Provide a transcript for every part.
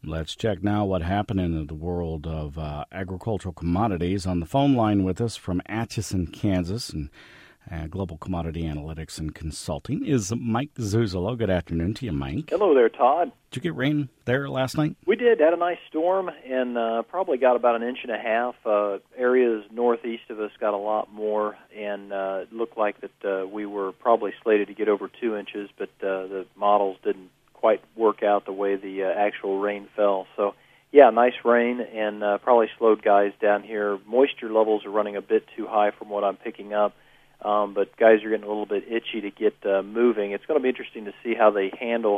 Let's check now what happened in the world of agricultural commodities. On the phone line with us from Atchison, Kansas, and Global Commodity Analytics and Consulting is Mike Zuzolo. Good afternoon to you, Mike. Hello there, Todd. Did you get rain there last night? We did. Had a nice storm and probably got about 1.5 inches. Areas northeast of us got a lot more, and it looked like that we were probably slated to get over 2 inches, but the models didn't quite work out the way the actual rain fell. So, yeah, nice rain and probably slowed guys down here. Moisture levels are running a bit too high from what I'm picking up, but guys are getting a little bit itchy to get moving. It's going to be interesting to see how they handle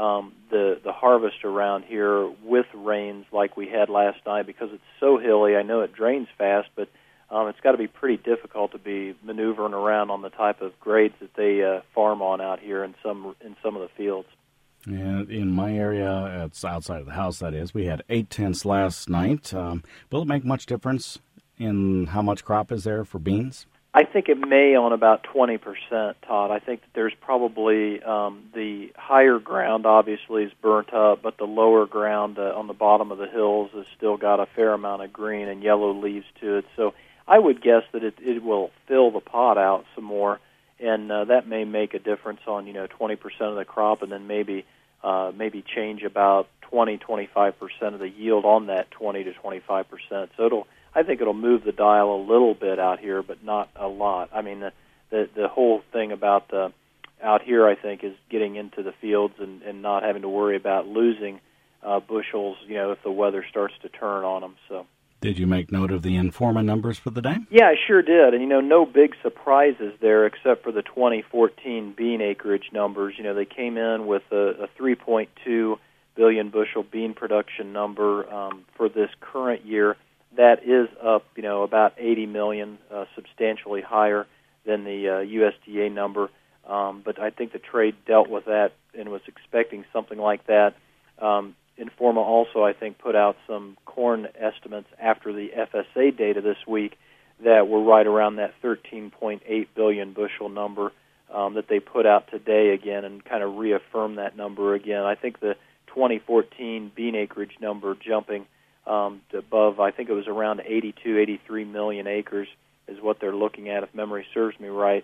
the harvest around here with rains like we had last night, because it's so hilly. I know it drains fast, but it's got to be pretty difficult to be maneuvering around on the type of grades that they farm on out here in some of the fields. And in my area, it's outside of the house, that is, we had 8/10 last night. Will it make much difference in how much crop is there for beans? I think it may on about 20%, Todd. I think that there's probably the higher ground obviously is burnt up, but the lower ground on the bottom of the hills has still got a fair amount of green and yellow leaves to it. So I would guess that it will fill the pot out some more, and that may make a difference on 20% of the crop, and then maybe change about 20-25% of the yield on that 20 to 25%. So I think it'll move the dial a little bit out here, but not a lot. I mean, the whole thing about out here, I think, is getting into the fields and not having to worry about losing bushels, if the weather starts to turn on them. So. Did you make note of the Informa numbers for the day? Yeah, I sure did. And, no big surprises there except for the 2014 bean acreage numbers. They came in with a 3.2 billion bushel bean production number for this current year. That is up, about 80 million, substantially higher than the USDA number. But I think the trade dealt with that and was expecting something like that. Informa also, I think, put out some corn estimates after the FSA data this week that were right around that 13.8 billion bushel number that they put out today again, and kind of reaffirmed that number again. I think the 2014 bean acreage number jumping to above, I think it was around 83 million acres is what they're looking at, if memory serves me right.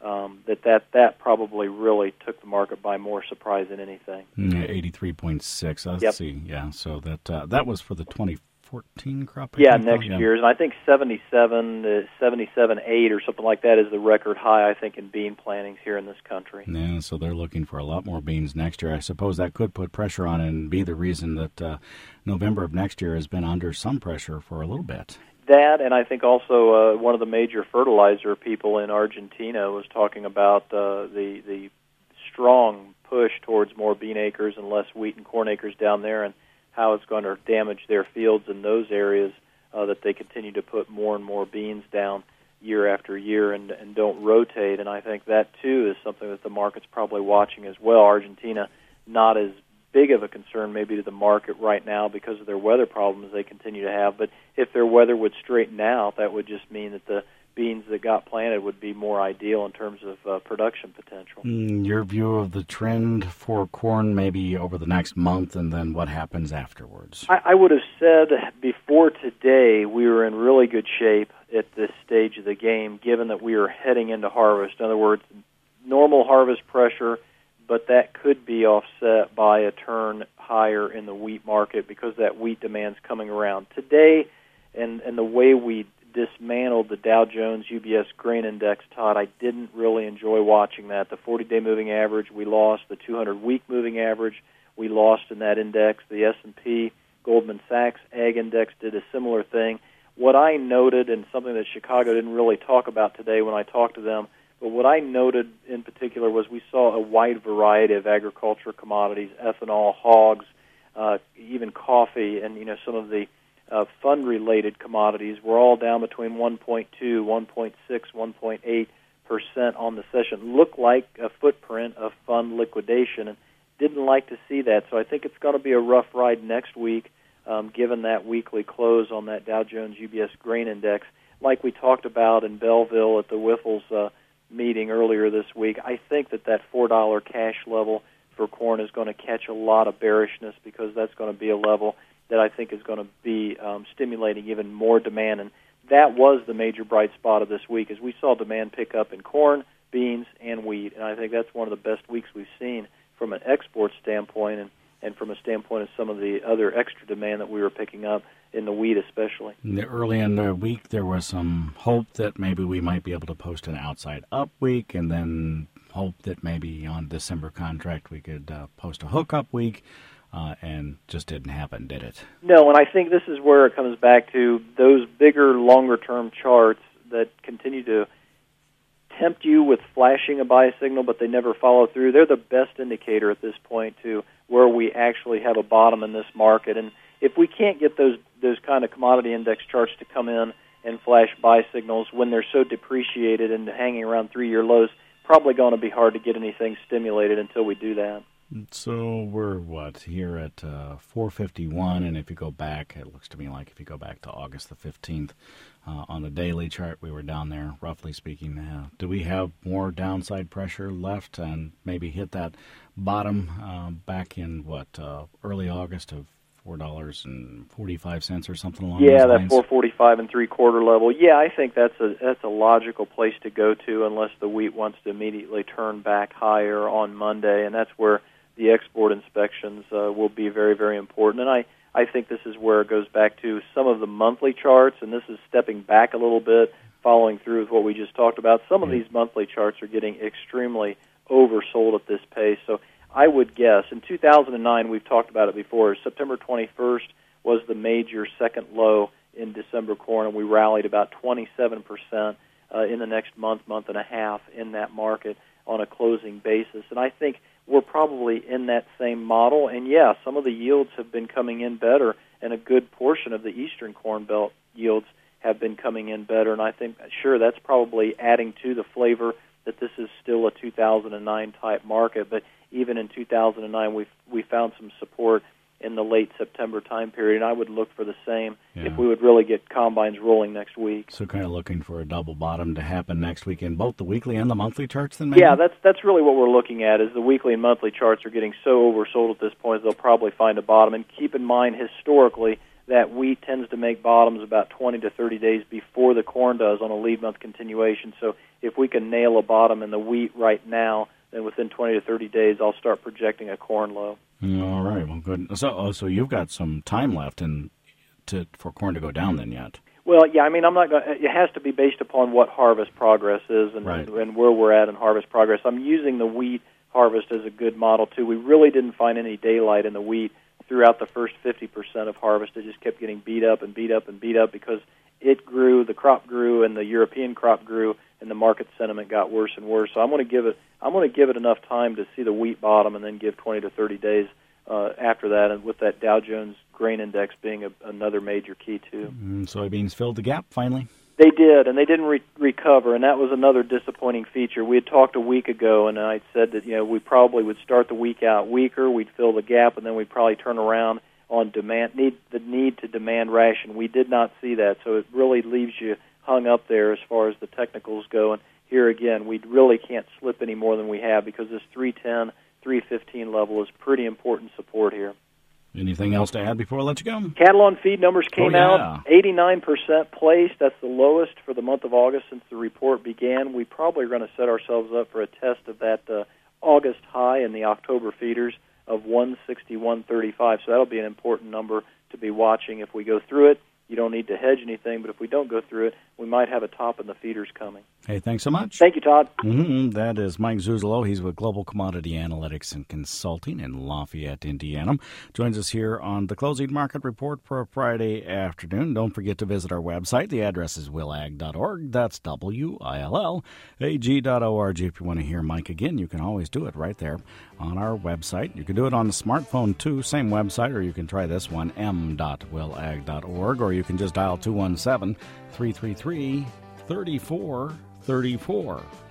That probably really took the market by more surprise than anything. 83.6. Let's see. Yeah, so that was for the 2014 crop. Next year's, and I think 77.8 or something like that is the record high, I think, in bean plantings here in this country. Yeah, so they're looking for a lot more beans next year. I suppose that could put pressure on it and be the reason that November of next year has been under some pressure for a little bit. That, and I think also one of the major fertilizer people in Argentina was talking about the strong push towards more bean acres and less wheat and corn acres down there, and how it's going to damage their fields in those areas that they continue to put more and more beans down year after year and don't rotate. And I think that, too, is something that the market's probably watching as well. Argentina, not as big of a concern maybe to the market right now because of their weather problems they continue to have. But if their weather would straighten out, that would just mean that the beans that got planted would be more ideal in terms of production potential. Your view of the trend for corn maybe over the next month, and then what happens afterwards? I would have said before today we were in really good shape at this stage of the game, given that we are heading into harvest. In other words, normal harvest pressure, but that could be offset by a turn higher in the wheat market because that wheat demand's coming around. Today, and the way we dismantled the Dow Jones UBS Grain Index, Todd, I didn't really enjoy watching that. The 40-day moving average, we lost. The 200-week moving average, we lost in that index. The S&P Goldman Sachs Ag Index did a similar thing. What I noted, and something that Chicago didn't really talk about today when I talked to them, but what I noted in particular was we saw a wide variety of agriculture commodities, ethanol, hogs, even coffee, and some of the fund-related commodities were all down between 1.2, 1.6, 1.8% on the session. Looked like a footprint of fund liquidation, and didn't like to see that. So I think it's going to be a rough ride next week, given that weekly close on that Dow Jones UBS Grain Index. Like we talked about in Belleville at the Wiffles meeting earlier this week, I think that $4 cash level for corn is going to catch a lot of bearishness because that's going to be a level that I think is going to be stimulating even more demand. And that was the major bright spot of this week, as we saw demand pick up in corn, beans, and wheat. And I think that's one of the best weeks we've seen from an export standpoint and from a standpoint of some of the other extra demand that we were picking up in the wheat especially. Early in the week, there was some hope that maybe we might be able to post an outside up week, and then hope that maybe on December contract we could post a hookup week, and just didn't happen, did it? No, and I think this is where it comes back to those bigger, longer-term charts that continue to tempt you with flashing a buy signal, but they never follow through. They're the best indicator at this point to where we actually have a bottom in this market. And if we can't get those kind of commodity index charts to come in and flash buy signals when they're so depreciated and hanging around 3-year lows, probably going to be hard to get anything stimulated until we do that. So we're, here at 451, and if you go back, it looks to me like if you go back to August the 15th, on the daily chart, we were down there, roughly speaking. Do we have more downside pressure left and maybe hit that bottom back in, early August of $4.45 or something along those lines? Yeah, that 4.45 and 3/4 level. Yeah, I think that's a logical place to go to unless the wheat wants to immediately turn back higher on Monday, and that's where the export inspections will be very, very important. And I think this is where it goes back to some of the monthly charts, and this is stepping back a little bit, following through with what we just talked about. Some of these monthly charts are getting extremely oversold at this pace. So I would guess, in 2009, we've talked about it before, September 21st was the major second low in December corn, and we rallied about 27% in the next month and a half in that market on a closing basis. And I think we're probably in that same model. And, yeah, some of the yields have been coming in better, and a good portion of the eastern Corn Belt yields have been coming in better. And I think, sure, that's probably adding to the flavor that this is still a 2009 type market. But even in 2009, we found some support in the late September time period, and I would look for the same if we would really get combines rolling next week. So kind of looking for a double bottom to happen next week in both the weekly and the monthly charts then maybe? Yeah, that's really what we're looking at, is the weekly and monthly charts are getting so oversold at this point they'll probably find a bottom. And keep in mind, historically, that wheat tends to make bottoms about 20 to 30 days before the corn does on a lead month continuation. So if we can nail a bottom in the wheat right now, then within 20 to 30 days I'll start projecting a corn low. All right, well, good. So you've got some time left for corn to go down then yet? Well, yeah, I mean, I'm not going. It has to be based upon what harvest progress is and where we're at in harvest progress. I'm using the wheat harvest as a good model too. We really didn't find any daylight in the wheat throughout the first 50% of harvest. It just kept getting beat up and beat up and beat up because it grew, the crop grew, and the European crop grew, and the market sentiment got worse and worse. So I'm going to give it enough time to see the wheat bottom, and then give 20 to 30 days after that, and with that Dow Jones grain index being another major key too. Soybeans filled the gap finally. They did, and they didn't recover, and that was another disappointing feature. We had talked a week ago, and I said that we probably would start the week out weaker, we'd fill the gap, and then we'd probably turn around on the need to demand ration. We did not see that, so it really leaves you hung up there as far as the technicals go. And here again, we really can't slip any more than we have because this 310, 315 level is pretty important support here. Anything else to add before I let you go? Cattle on feed numbers came out, 89% placed. That's the lowest for the month of August since the report began. We probably are going to set ourselves up for a test of that August high in the October feeders of 161.35. So that'll be an important number to be watching if we go through it. You don't need to hedge anything, but if we don't go through it, we might have a top in the feeders coming. Hey, thanks so much. Thank you, Todd. That is Mike Zuzolo. He's with Global Commodity Analytics and Consulting in Lafayette, Indiana. Joins us here on the Closing Market Report for a Friday afternoon. Don't forget to visit our website. The address is willag.org. That's WILLAG.org. If you want to hear Mike again, you can always do it right there on our website. You can do it on the smartphone, too. Same website, or you can try this one, m.willag.org, or you can just dial 217-333-3434.